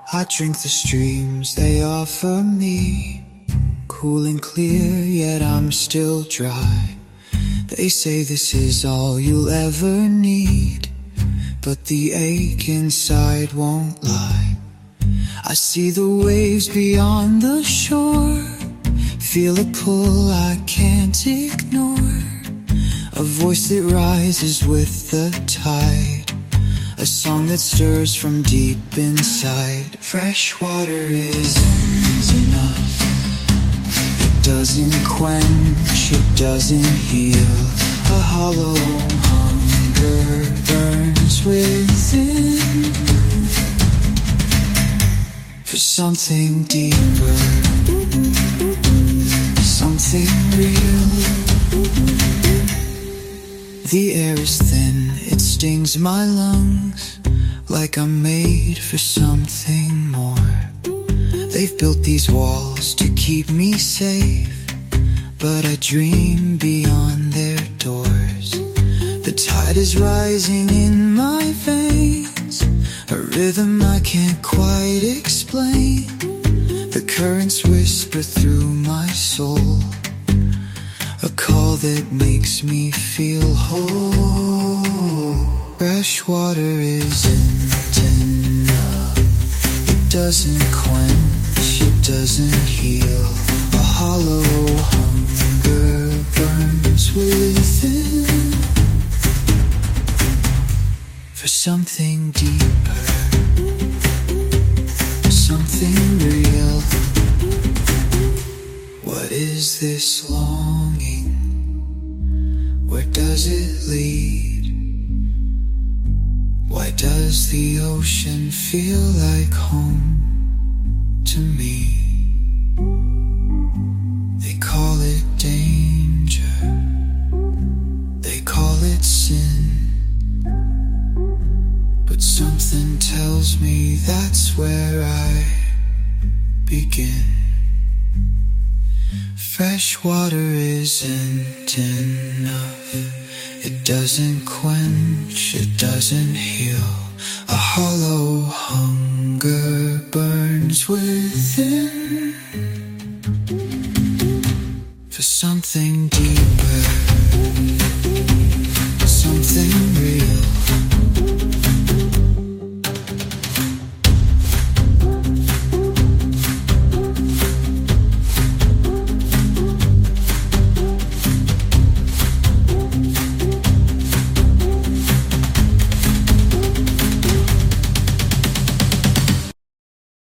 I drink the streams they offer me, cool and clear, yet I'm still dry. They say this is all you'll ever need, but the ache inside won't lie. I see the waves beyond the shore, feel a pull I can't ignore, a voice that rises with the tide, a song that stirs from deep inside. Fresh water isn't enough. It doesn't quench, it doesn't heal. A hollow hunger burns within, for something deeper, something real. The air is thin, it stings my lungs, like I'm made for something more. They've built these walls to keep me safe, but I dream beyond their doors. The tide is rising in my veins, a rhythm I can't quite explain. The currents whisper through my soul, a call that makes me feel whole. Fresh water isn't enough. It doesn't quench, it doesn't heal. A hollow hunger burns within, for something deeper, something real. What is this longing? Where does it lead? Why does the ocean feel like home to me? They call it danger, they call it sin, but something tells me that's where I begin. Fresh water isn't enough. It doesn't quench, it doesn't heal. A hollow hunger burns within, for something deeper.